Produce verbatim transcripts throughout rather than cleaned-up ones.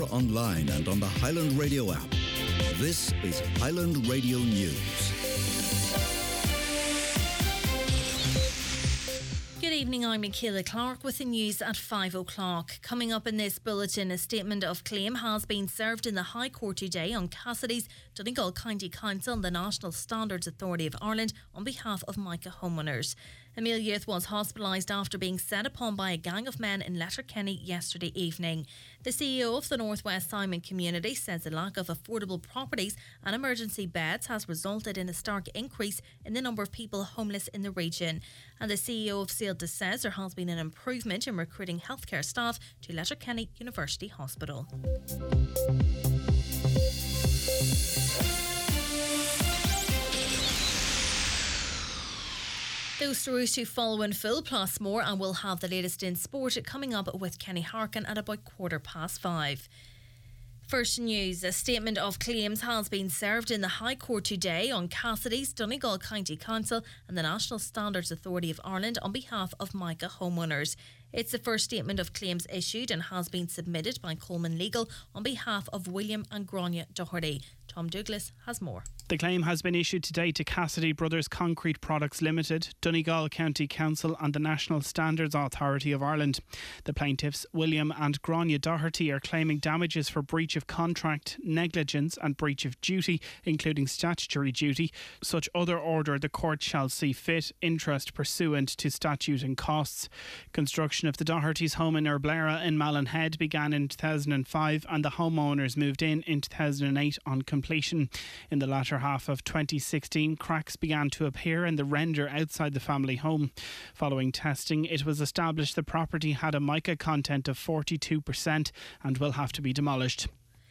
We're online and on the Highland Radio app. This is Highland Radio News. Good evening, I'm Michaela Clark with the news at five o'clock. Coming up in this bulletin, a statement of claim has been served in the High Court today on Cassidy's, Donegal County Council and the National Standards Authority of Ireland on behalf of Micah homeowners. A male youth was hospitalised after being set upon by a gang of men in Letterkenny yesterday evening. The C E O of the North West Simon community says the lack of affordable properties and emergency beds has resulted in a stark increase in the number of people homeless in the region. And the C E O of Sealta says there has been an improvement in recruiting healthcare staff to Letterkenny University Hospital. Those stories to follow in full, plus more, and we'll have the latest in sport coming up with Kenny Harkin at about quarter past five. First news, a statement of claims has been served in the High Court today on Cassidy's, Donegal County Council and the National Standards Authority of Ireland on behalf of Micah homeowners. It's the first statement of claims issued and has been submitted by Coleman Legal on behalf of William and Grania Doherty. Tom Douglas has more. The claim has been issued today to Cassidy Brothers Concrete Products Limited, Donegal County Council and the National Standards Authority of Ireland. The plaintiffs, William and Grania Doherty, are claiming damages for breach of contract, negligence and breach of duty, including statutory duty. Such other order the court shall see fit, interest pursuant to statute and costs. Construction of the Doherty's home in Erblera in Mallinhead began in two thousand five and the homeowners moved in in two thousand eight on completion. In the latter half of twenty sixteen, cracks began to appear in the render outside the family home. Following testing, it was established the property had a mica content of forty-two percent and will have to be demolished.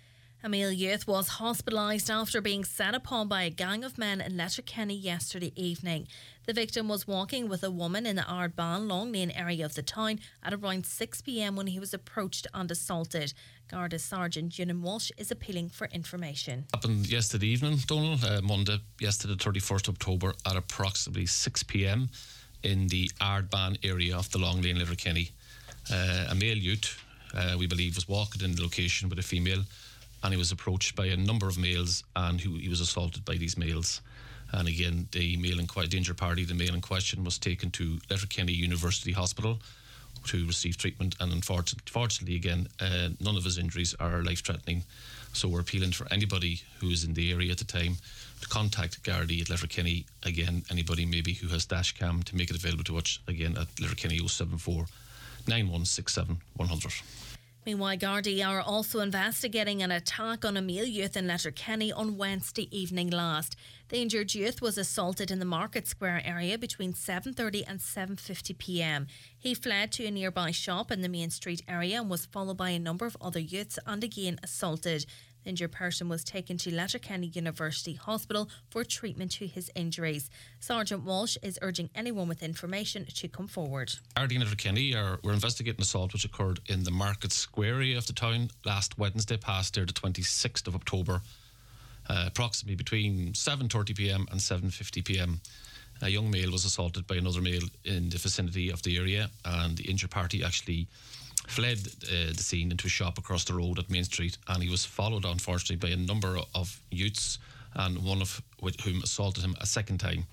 A male youth was hospitalised after being set upon by a gang of men in Letterkenny yesterday evening. The victim was walking with a woman in the Ardban Long Lane area of the town at around six p.m. when he was approached and assaulted. Garda Sergeant Ewan Walsh is appealing for information. Happened yesterday evening, Donald, uh, Monday, yesterday the thirty-first of October at approximately six p.m. in the Ardban area of the Long Lane, Letterkenny. Uh, a male youth, uh, we believe, was walking in the location with a female, and he was approached by a number of males and he was assaulted by these males. And again, the male in question, the injured party, the male in question was taken to Letterkenny University Hospital to receive treatment, and unfortunately again, uh, none of his injuries are life-threatening. So we're appealing for anybody who is in the area at the time to contact Gardaí at Letterkenny. Again, anybody maybe who has dash cam to make it available to us, again at Letterkenny oh seven four, nine one six seven, one hundred. Meanwhile, Gardaí are also investigating an attack on a male youth in Letterkenny on Wednesday evening last. The injured youth was assaulted in the Market Square area between seven thirty and seven fifty p.m. He fled to a nearby shop in the Main Street area and was followed by a number of other youths and again assaulted. The injured person was taken to Letterkenny University Hospital for treatment to his injuries. Sergeant Walsh is urging anyone with information to come forward. Gardaí in Letterkenny are we're investigating an assault which occurred in the Market Square area of the town last Wednesday, past there the twenty-sixth of October, uh, approximately between seven thirty p.m. and seven fifty p.m. A young male was assaulted by another male in the vicinity of the area, and the injured party actually fled uh, the scene into a shop across the road at Main Street, and he was followed unfortunately by a number of youths, and one of whom assaulted him a second time.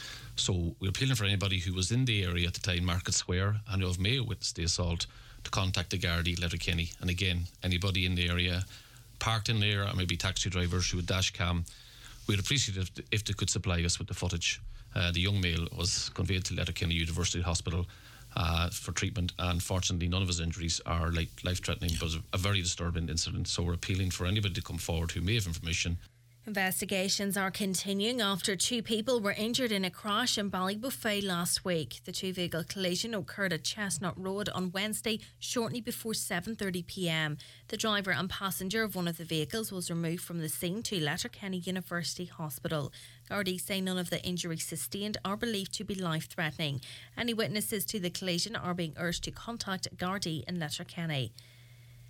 So we're appealing for anybody who was in the area at the time, Market Square, and who may have witnessed the assault, to contact the Gardaí Letterkenny. And again, anybody in the area parked in there, or maybe taxi drivers who would dash cam, we'd appreciate it if, if they could supply us with the footage. Uh, the young male was conveyed to Letterkenny University Hospital Uh, for treatment, and fortunately none of his injuries are like life-threatening, but a very disturbing incident. So we're appealing for anybody to come forward who may have information. Investigations are continuing after two people were injured in a crash in Ballybuffet last week. The two-vehicle collision occurred at Chestnut Road on Wednesday shortly before seven thirty p.m. The driver and passenger of one of the vehicles was removed from the scene to Letterkenny University Hospital. Gardaí say none of the injuries sustained are believed to be life-threatening. Any witnesses to the collision are being urged to contact Gardaí in Letterkenny.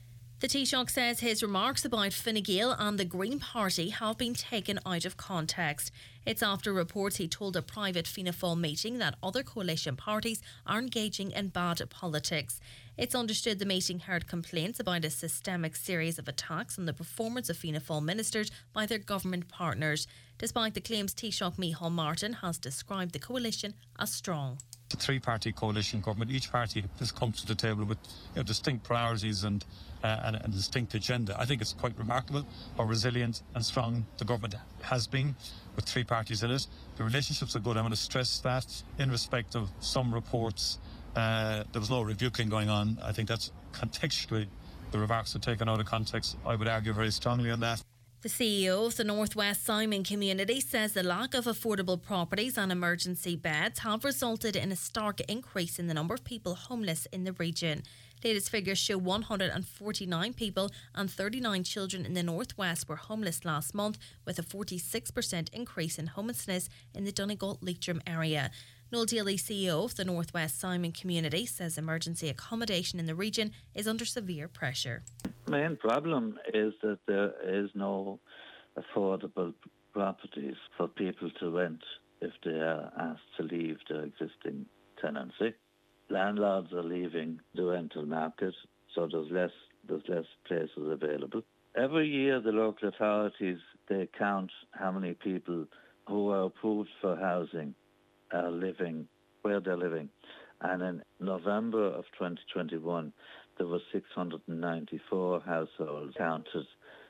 The Taoiseach says his remarks about Fine Gael and the Green Party have been taken out of context. It's after reports he told a private Fianna Fáil meeting that other coalition parties are engaging in bad politics. It's understood the meeting heard complaints about a systemic series of attacks on the performance of Fianna Fáil ministers by their government partners. Despite the claims, Taoiseach Micheál Martin has described the coalition as strong. The three-party coalition government, each party has come to the table with you know, distinct priorities and, uh, and, and a distinct agenda. I think it's quite remarkable how resilient and strong the government has been with three parties in it. The relationships are good. I want to stress that in respect of some reports, uh, there was no rebuking going on. I think that's contextually, the remarks are taken out of context. I would argue very strongly on that. The C E O of the North West Simon community says the lack of affordable properties and emergency beds have resulted in a stark increase in the number of people homeless in the region. Latest figures show one hundred forty-nine people and thirty-nine children in the North West were homeless last month, with a forty-six percent increase in homelessness in the Donegal-Leitrim area. Noel Daly, C E O of the North West Simon community, says emergency accommodation in the region is under severe pressure. The main problem is that there is no affordable properties for people to rent if they are asked to leave their existing tenancy. Landlords are leaving the rental market, so there's less there's less places available. Every year the local authorities, they count how many people who are approved for housing are living where they're living. And in November of twenty twenty-one, there were six hundred ninety-four households counted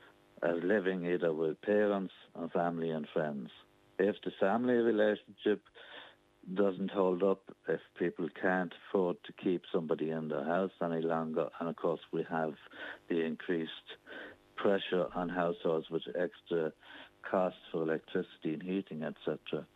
as living either with parents or family and friends. If the family relationship doesn't hold up, if people can't afford to keep somebody in their house any longer, and of course we have the increased pressure on households with extra costs for electricity and heating, et cetera.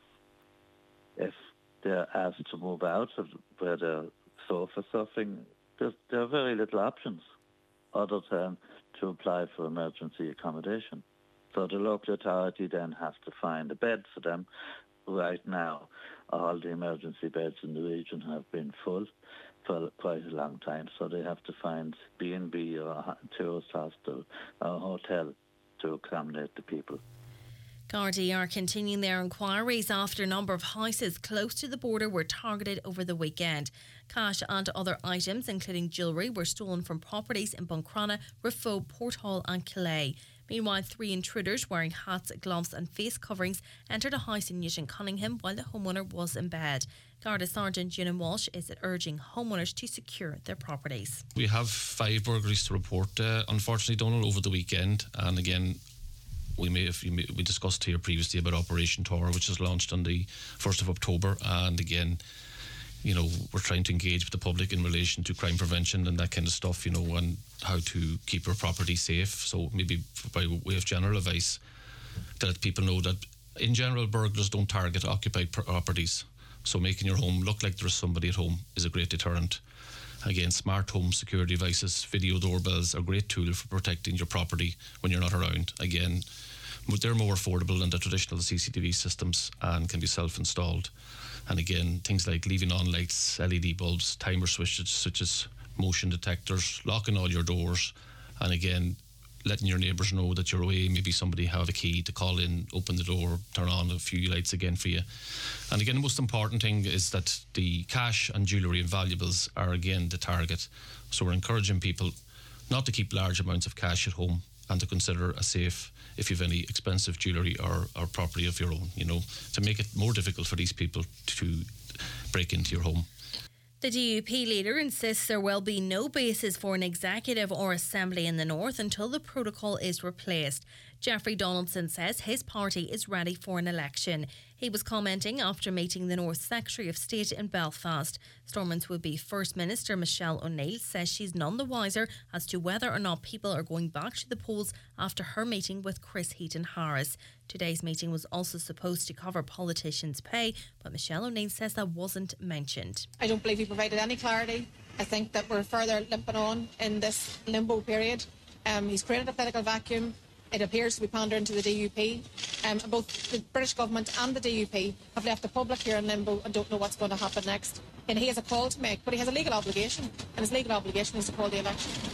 If they're asked to move out of where they're sofa suffering, there's, there are very little options other than to apply for emergency accommodation. So the local authority then has to find a bed for them. Right now, all the emergency beds in the region have been full for quite a long time, so they have to find B and B or a tourist hostel or a hotel to accommodate the people. Gardaí are continuing their inquiries after a number of houses close to the border were targeted over the weekend. Cash and other items, including jewellery, were stolen from properties in Buncrana, Rifo, Porthall and Killay. Meanwhile, three intruders wearing hats, gloves and face coverings entered a house in Newton Cunningham while the homeowner was in bed. Garda Sergeant Ewan Walsh is urging homeowners to secure their properties. We have five burglaries to report, uh, unfortunately, Donald, over the weekend. And again, We may have we discussed here previously about Operation Tor, which is launched on the first of October, and again, you know, we're trying to engage with the public in relation to crime prevention and that kind of stuff, you know, and how to keep our property safe. So maybe by way of general advice, to let people know that in general, burglars don't target occupied properties. So making your home look like there's somebody at home is a great deterrent. Again, smart home security devices, video doorbells are a great tool for protecting your property when you're not around. Again, they're more affordable than the traditional C C T V systems and can be self-installed. And again, things like leaving on lights, L E D bulbs, timer switches such as motion detectors, locking all your doors, and again, letting your neighbours know that you're away. Maybe somebody have a key to call in, open the door, turn on a few lights again for you. And again, the most important thing is that the cash and jewellery and valuables are again the target. So we're encouraging people not to keep large amounts of cash at home and to consider a safe if you have any expensive jewellery or, or property of your own, you know, to make it more difficult for these people to break into your home. The D U P leader insists there will be no basis for an executive or assembly in the north until the protocol is replaced. Jeffrey Donaldson says his party is ready for an election. He was commenting after meeting the North Secretary of State in Belfast. Stormont's would-be First Minister Michelle O'Neill says she's none the wiser as to whether or not people are going back to the polls after her meeting with Chris Heaton-Harris. Today's meeting was also supposed to cover politicians' pay, but Michelle O'Neill says that wasn't mentioned. I don't believe he provided any clarity. I think that we're further limping on in this limbo period. Um, he's created a political vacuum. It appears to be pandering to the D U P. Um, both the British government and the D U P have left the public here in limbo and don't know what's going to happen next. And he has a call to make, but he has a legal obligation, and his legal obligation is to call the election.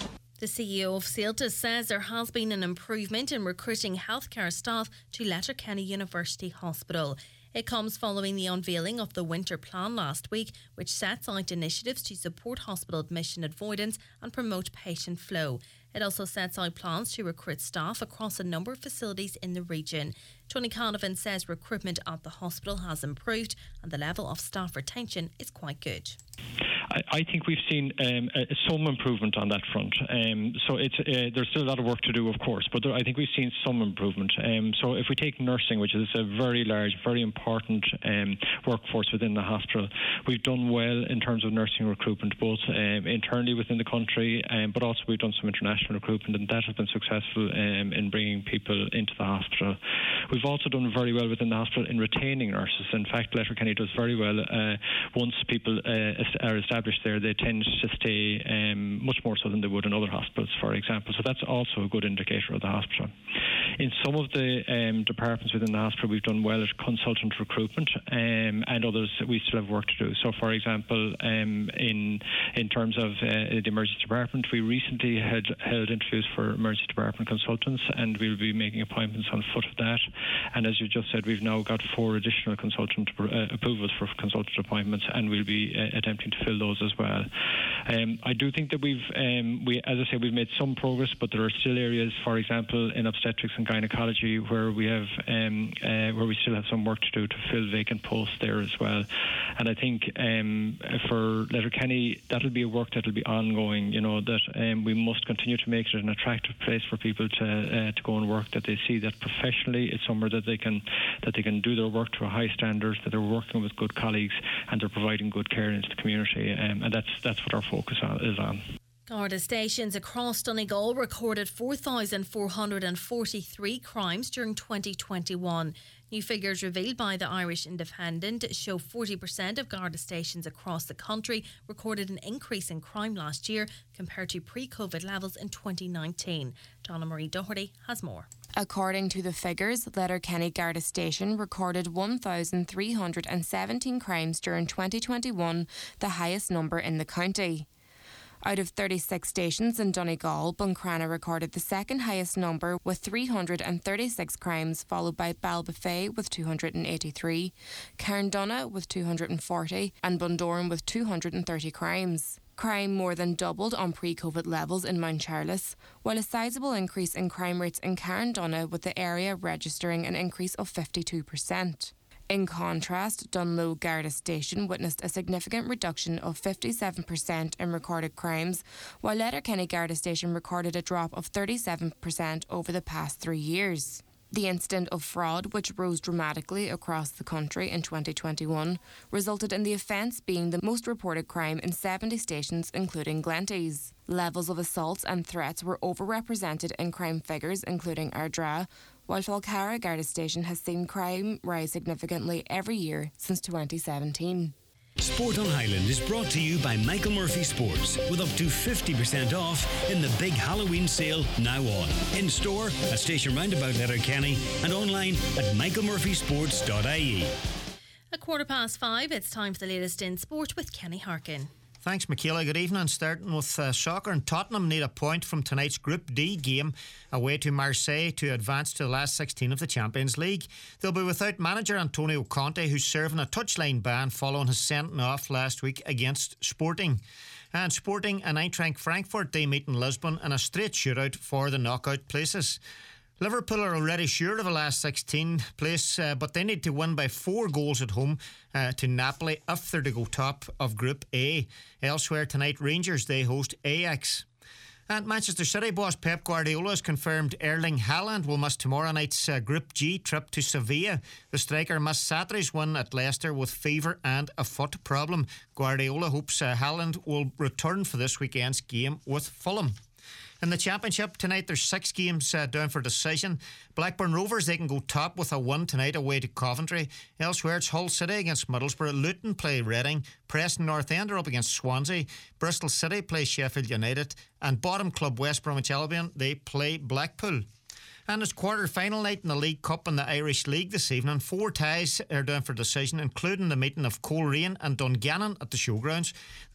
The C E O of CELTA says there has been an improvement in recruiting healthcare staff to Letterkenny University Hospital. It comes following the unveiling of the winter plan last week, which sets out initiatives to support hospital admission avoidance and promote patient flow. It also sets out plans to recruit staff across a number of facilities in the region. Tony Canavan says recruitment at the hospital has improved and the level of staff retention is quite good. I, I think we've seen um, uh, some improvement on that front. Um, so it's uh, there's still a lot of work to do, of course, but there, I think we've seen some improvement. Um, so if we take nursing, which is a very large, very important um, workforce within the hospital, we've done well in terms of nursing recruitment, both um, internally within the country, um, but also we've done some international recruitment, and that has been successful um, in bringing people into the hospital. We've also done very well within the hospital in retaining nurses. In fact, Letterkenny does very well. Uh, once people uh, are established there, they tend to stay um, much more so than they would in other hospitals, for example. So that's also a good indicator of the hospital. In some of the um, departments within the hospital, we've done well at consultant recruitment, um, and others we still have work to do. So, for example, um, in in terms of uh, the emergency department, we recently had held interviews for emergency department consultants, and we'll be making appointments on foot of that. And as you just said, we've now got four additional consultant uh, approvals for consultant appointments, and we'll be uh, attempting to fill those as well. Um, I do think that we've, um, we, as I say, we've made some progress, but there are still areas, for example, in obstetrics and gynecology, where we have, um, uh, where we still have some work to do to fill vacant posts there as well. And I think um, for Letterkenny, that'll be a work that'll be ongoing. You know that um, we must continue to make it an attractive place for people to uh, to go and work. That they see that professionally, it's somewhere that they can that they can do their work to a high standard. That they're working with good colleagues and they're providing good care into the community. Um, and that's that's what our focus on, is on. Garda stations across Donegal recorded four thousand four hundred forty-three crimes during twenty twenty-one. New figures revealed by the Irish Independent show forty percent of Garda stations across the country recorded an increase in crime last year compared to pre-COVID levels in twenty nineteen. Donna Marie Doherty has more. According to the figures, Letterkenny Garda Station recorded one thousand three hundred seventeen crimes during twenty twenty-one, the highest number in the county. Out of thirty-six stations in Donegal, Buncrana recorded the second highest number with three hundred thirty-six crimes, followed by Ballybofey with two hundred eighty-three, Carndonagh with two hundred forty and Bundoran with two hundred thirty crimes. Crime more than doubled on pre-COVID levels in Mount Charles, while a sizable increase in crime rates in Carndonagh, with the area registering an increase of fifty-two percent. In contrast, Dunloe Garda Station witnessed a significant reduction of fifty-seven percent in recorded crimes, while Letterkenny Garda Station recorded a drop of thirty-seven percent over the past three years. The incident of fraud, which rose dramatically across the country in twenty twenty-one, resulted in the offence being the most reported crime in seventy stations, including Glenties. Levels of assaults and threats were overrepresented in crime figures, including Ardra, while Falcara Garda Station has seen crime rise significantly every year since twenty seventeen. Sport on Highland is brought to you by Michael Murphy Sports, with up to fifty percent off in the big Halloween sale now on. In store at Station Roundabout Letterkenny and online at michael murphy sports dot I E. At quarter past five, it's time for the latest in sport with Kenny Harkin. Thanks, Michaela. Good evening. Starting with uh, soccer, and Tottenham need a point from tonight's Group D game away to Marseille to advance to the last sixteen of the Champions League. They'll be without manager Antonio Conte, who's serving a touchline ban following his sending off last week against Sporting. And Sporting and Eintracht Frankfurt, they meet in Lisbon in a straight shootout for the knockout places. Liverpool are already sure of a last sixteen place, uh, but they need to win by four goals at home uh, to Napoli if they're to go top of Group A. Elsewhere tonight, Rangers, they host Ajax. And Manchester City boss Pep Guardiola has confirmed Erling Haaland will miss tomorrow night's uh, Group G trip to Sevilla. The striker missed Saturday's win at Leicester with fever and a foot problem. Guardiola hopes uh, Haaland will return for this weekend's game with Fulham. In the Championship tonight, there's six games uh, down for decision. Blackburn Rovers, they can go top with a win tonight away to Coventry. Elsewhere, it's Hull City against Middlesbrough. Luton play Reading. Preston North End are up against Swansea. Bristol City play Sheffield United. And bottom club West Bromwich Albion, they play Blackpool. And it's quarter-final night in the League Cup and the Irish League this evening. Four ties are down for decision, including the meeting of Coleraine and Dungannon at the Showgrounds.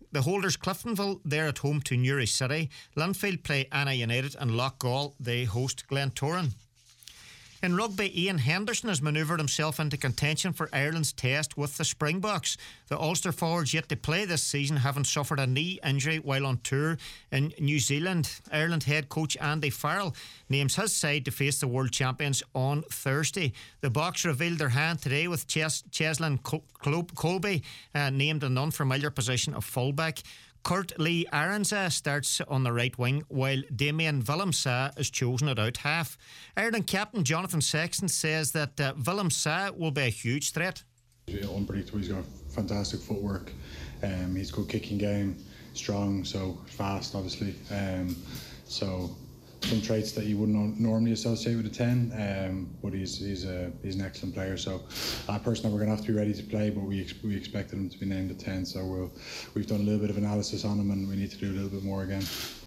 The holders Cliftonville, they're at home to Newry City. Linfield play Anna United, and Loughgall, they host Glentoran. In rugby, Ian Henderson has manoeuvred himself into contention for Ireland's test with the Springboks. The Ulster forwards yet to play this season, having suffered a knee injury while on tour in New Zealand. Ireland head coach Andy Farrell names his side to face the world champions on Thursday. The Boks revealed their hand today with Ches- Cheslin Col- Colby uh, named an unfamiliar position of fullback. Kurt Lee Aronsa starts on the right wing, while Damien Willem-Sa is chosen at out half. Ireland captain Jonathan Sexton says that uh, Willem-Sa will be a huge threat. He's unpredictable. He's got fantastic footwork. Um, he's a good kicking game, strong, so fast, obviously. Um, so some traits that you wouldn't normally associate with a ten, um, but he's he's a he's an excellent player. So I uh, personally, we're going to have to be ready to play, but we ex- we expected him to be named a ten. So we'll we've done a little bit of analysis on him, and we need to do a little bit more again.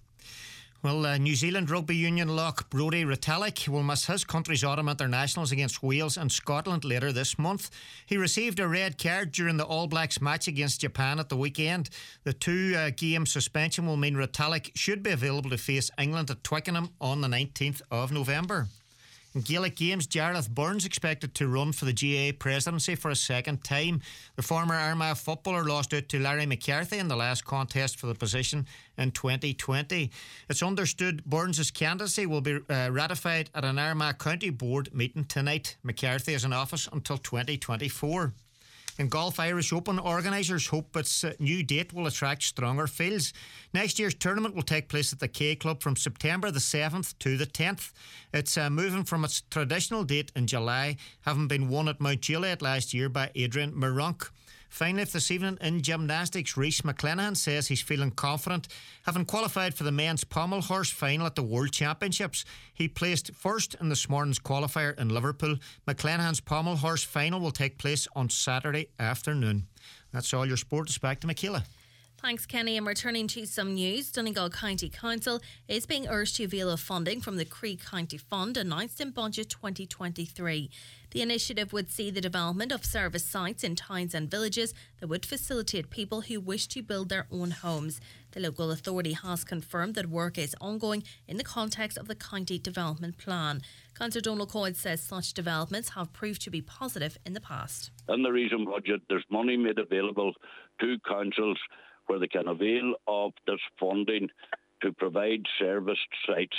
Well, uh, New Zealand rugby union lock Brodie Retallick will miss his country's autumn internationals against Wales and Scotland later this month. He received a red card during the All Blacks match against Japan at the weekend. The two-game uh, suspension will mean Retallick should be available to face England at Twickenham on the nineteenth of November. In Gaelic games, Jarlath Burns expected to run for the G A A presidency for a second time. The former Armagh footballer lost out to Larry McCarthy in the last contest for the position in twenty twenty. It's understood Burns' candidacy will be uh, ratified at an Armagh County Board meeting tonight. McCarthy is in office until twenty twenty-four. In golf, Irish Open organisers hope its uh, new date will attract stronger fields. Next year's tournament will take place at the K Club from September the seventh to the tenth. It's uh, moving from its traditional date in July, having been won at Mount Juliet last year by Adrian Meronk. Finally, this evening in gymnastics, Rhys McClenaghan says he's feeling confident, having qualified for the men's pommel horse final at the World Championships. He placed first in this morning's qualifier in Liverpool. McClenaghan's pommel horse final will take place on Saturday afternoon. That's all your sport. It's back to Michaela. Thanks, Kenny. And returning to some news, Donegal County Council is being urged to avail of funding from the Creek County Fund announced in Budget twenty twenty-three. The initiative would see the development of service sites in towns and villages that would facilitate people who wish to build their own homes. The local authority has confirmed that work is ongoing in the context of the County Development Plan. Councillor Donald Coyd says such developments have proved to be positive in the past. In the recent budget, there's money made available to councils where they can avail of this funding to provide serviced sites.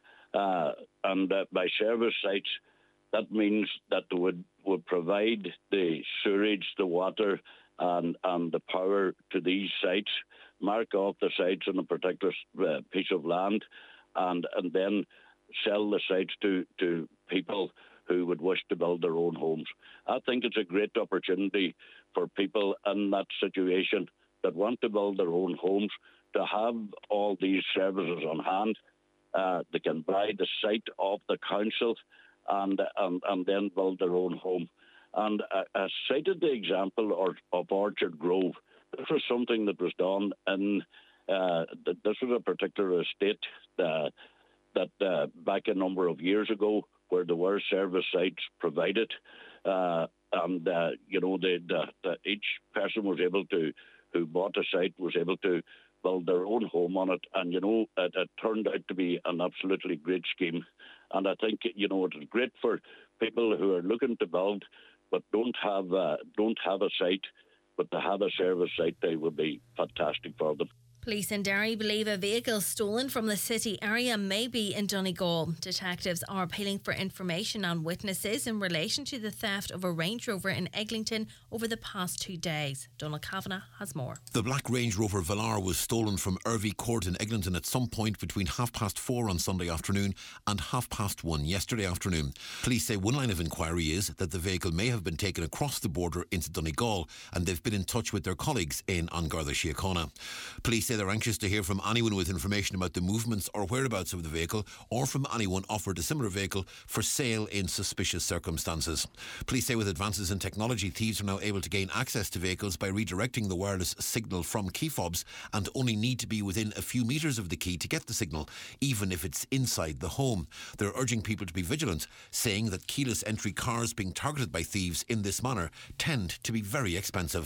Uh, and uh, by service sites, that means that they would, would provide the sewerage, the water, and, and the power to these sites, mark off the sites on a particular uh, piece of land, and, and then sell the sites to, to people who would wish to build their own homes. I think it's a great opportunity for people in that situation that want to build their own homes to have all these services on hand. Uh, they can buy the site of the council and, and, and then build their own home. And I, I cited the example of, of Orchard Grove. This was something that was done in, uh, this was a particular estate uh, that uh, back a number of years ago where there were service sites provided. Uh, and, uh, you know, the, the, the, each person was able to who bought a site was able to build their own home on it. And, you know, it, it turned out to be an absolutely great scheme. And I think, you know, it's great for people who are looking to build but don't have, uh, don't have a site, but to have a service site, they would be fantastic for them. Police in Derry believe a vehicle stolen from the city area may be in Donegal. Detectives are appealing for information on witnesses in relation to the theft of a Range Rover in Eglinton over the past two days. Donald Kavanagh has more. The black Range Rover Velar was stolen from Irvie Court in Eglinton at some point between half past four on Sunday afternoon and half past one yesterday afternoon. Police say one line of inquiry is that the vehicle may have been taken across the border into Donegal, and they've been in touch with their colleagues in An Garda Síochána. Police say they're anxious to hear from anyone with information about the movements or whereabouts of the vehicle, or from anyone offered a similar vehicle for sale in suspicious circumstances. Police say with advances in technology, thieves are now able to gain access to vehicles by redirecting the wireless signal from key fobs and only need to be within a few metres of the key to get the signal, even if it's inside the home. They're urging people to be vigilant, saying that keyless entry cars being targeted by thieves in this manner tend to be very expensive.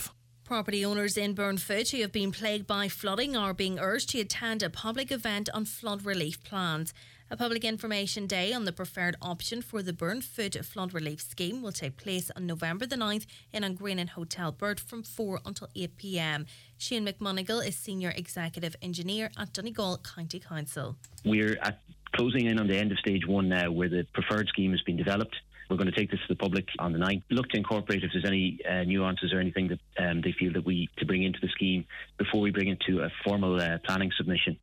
Property owners in Burnfoot who have been plagued by flooding are being urged to attend a public event on flood relief plans. A public information day on the preferred option for the Burnfoot Flood Relief Scheme will take place on November the ninth in Angreenan Hotel Burt from four until eight p m. Shane McMonigal is Senior Executive Engineer at Donegal County Council. We're at closing in on the end of stage one now, where the preferred scheme has been developed. We're going to take this to the public on the ninth. Look to incorporate if there's any uh, nuances or anything that um, they feel that we to bring into the scheme before we bring it to a formal uh, planning submission.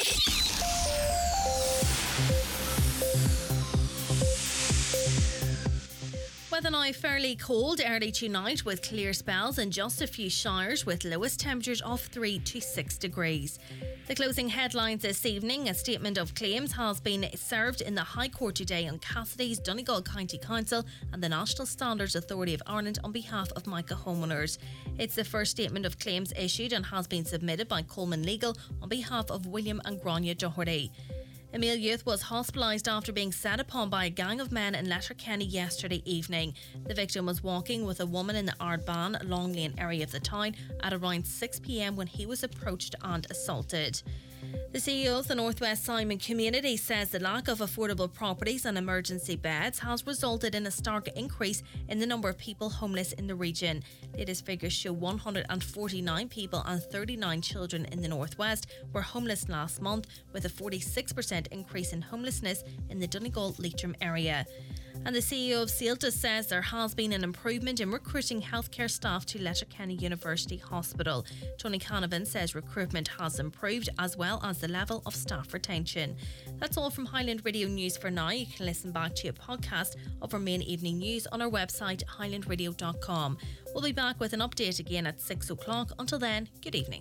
Weather now fairly cold early tonight with clear spells and just a few showers with lowest temperatures of three to six degrees. The closing headlines this evening: a statement of claims has been served in the High Court today on Cassidy's, Donegal County Council and the National Standards Authority of Ireland on behalf of Micah homeowners. It's the first statement of claims issued and has been submitted by Coleman Legal on behalf of William and Grania Doherty. A male youth was hospitalised after being set upon by a gang of men in Letterkenny yesterday evening. The victim was walking with a woman in the Ardban, Long Lane area of the town at around six p m when he was approached and assaulted. The C E O of the North West Simon community says the lack of affordable properties and emergency beds has resulted in a stark increase in the number of people homeless in the region. Latest figures show one hundred forty-nine people and thirty-nine children in the North West were homeless last month, with a forty-six percent increase in homelessness in the Donegal Leitrim area. And the C E O of Sealta says there has been an improvement in recruiting healthcare staff to Letterkenny University Hospital. Tony Canavan says recruitment has improved as well as the level of staff retention. That's all from Highland Radio News for now. You can listen back to a podcast of our main evening news on our website highland radio dot com. We'll be back with an update again at six o'clock. Until then, good evening.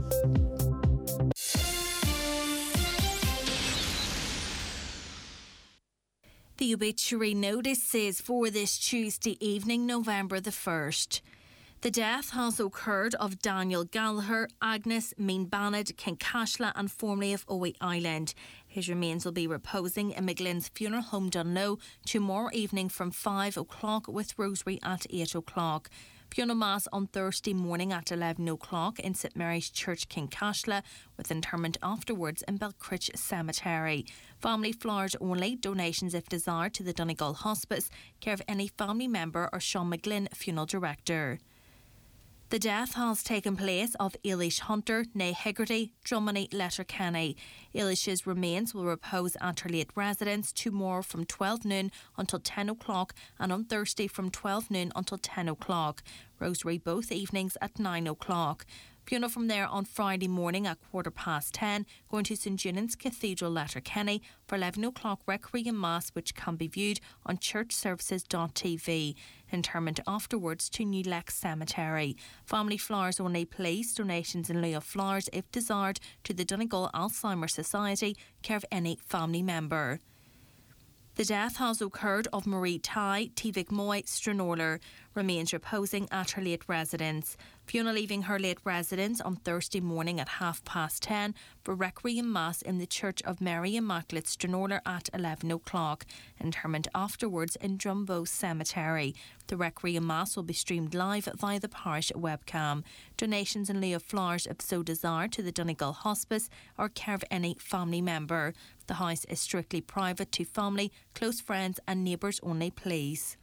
The obituary notice says for this Tuesday evening, November the first. The death has occurred of Daniel Gallagher, Agnes Mean-Bannett, Kincashla and formerly of Owey Island. His remains will be reposing in McGlynn's Funeral Home Dunlow tomorrow evening from five o'clock with rosary at eight o'clock. Funeral Mass on Thursday morning at eleven o'clock in St Mary's Church, Kincashla, with interment afterwards in Belcritch Cemetery. Family flowers only, donations if desired to the Donegal Hospice, care of any family member or Sean McGlynn, Funeral Director. The death has taken place of Eilish Hunter, née Higgerty, Drummond, Letterkenny. Eilish's remains will repose at her late residence tomorrow from twelve noon until ten o'clock and on Thursday from twelve noon until ten o'clock. Rosary both evenings at nine o'clock. Funeral from there on Friday morning at quarter past ten, going to St Junan's Cathedral, Letterkenny, for eleven o'clock Requiem Mass, which can be viewed on church services dot t v. Interment afterwards to New Leck Cemetery. Family flowers only, please. Donations in lieu of flowers, if desired, to the Donegal Alzheimer's Society, care of any family member. The death has occurred of Marie Ty, Tivik Moy, Stranorler, remains reposing at her late residence. Fiona leaving her late residence on Thursday morning at half past ten for Requiem Mass in the Church of Mary Immaculate, Stranorler at eleven o'clock. Interment afterwards in Drumbo Cemetery. The Requiem Mass will be streamed live via the parish webcam. Donations in lieu of flowers, if so desired, to the Donegal Hospice or care of any family member. The house is strictly private to family, close friends and neighbours only, please.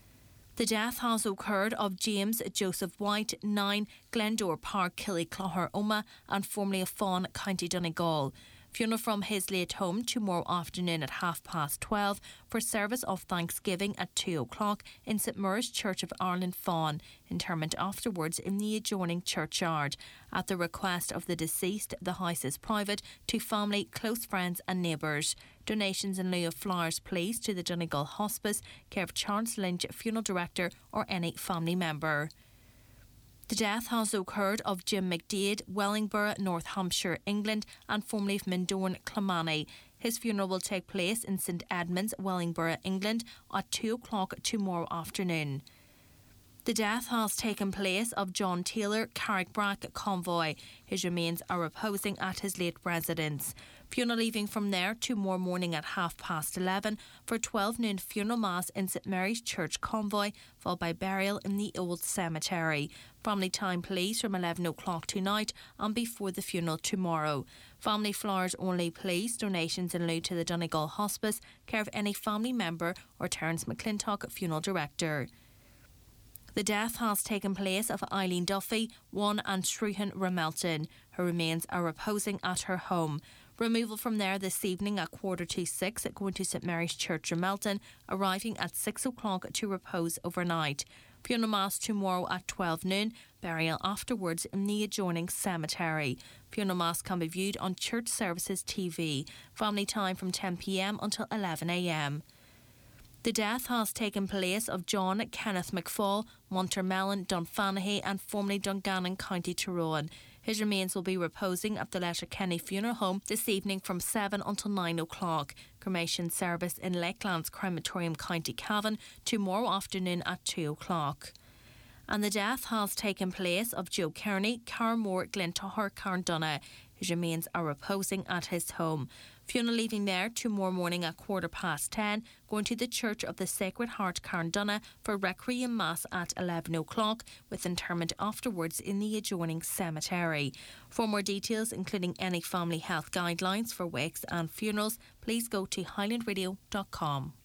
The death has occurred of James Joseph White, nine, Glendore Park, Killyclogher, Oma, and formerly of Fawn, County Donegal. Funeral from his late home tomorrow afternoon at half past twelve for service of Thanksgiving at two o'clock in St Mary's Church of Ireland, Fawn. Interment afterwards in the adjoining churchyard. At the request of the deceased, the house is private to family, close friends and neighbours. Donations in lieu of flowers, please, to the Donegal Hospice, care of Charles Lynch, Funeral Director or any family member. The death has occurred of Jim McDade, Wellingborough, North Hampshire, England, and formerly of Mindorn, Clonmany. His funeral will take place in St Edmunds, Wellingborough, England, at two o'clock tomorrow afternoon. The death has taken place of John Taylor, Carrickbrack convoy. His remains are reposing at his late residence. Funeral leaving from there tomorrow morning at half past eleven for twelve noon funeral mass in St Mary's Church convoy, followed by burial in the Old Cemetery. Family time please from eleven o'clock tonight and before the funeral tomorrow. Family flowers only please. Donations in lieu to the Donegal Hospice, care of any family member or Terence McClintock, funeral director. The death has taken place of Eileen Duffy, one and Shrewhan Ramelton. Her remains are reposing at her home. Removal from there this evening at quarter to six at going to St Mary's Church, Ramelton, arriving at six o'clock to repose overnight. Funeral mass tomorrow at twelve noon, burial afterwards in the adjoining cemetery. Funeral mass can be viewed on Church Services T V. Family time from ten p m until eleven a m. The death has taken place of John Kenneth McFall, Montermelon, Dunfanaghy and formerly Dungannon, County Tyrone. His remains will be reposing at the Letterkenny Funeral Home this evening from seven until nine o'clock. Cremation service in Lakelands Crematorium, County Cavan, tomorrow afternoon at two o'clock. And the death has taken place of Joe Kearney, Carmore, Glentower, Carndonagh. His remains are reposing at his home. Funeral leaving there tomorrow morning at quarter past ten, going to the Church of the Sacred Heart, Carndonagh, for Requiem Mass at eleven o'clock, with interment afterwards in the adjoining cemetery. For more details, including any family health guidelines for wakes and funerals, please go to highland radio dot com.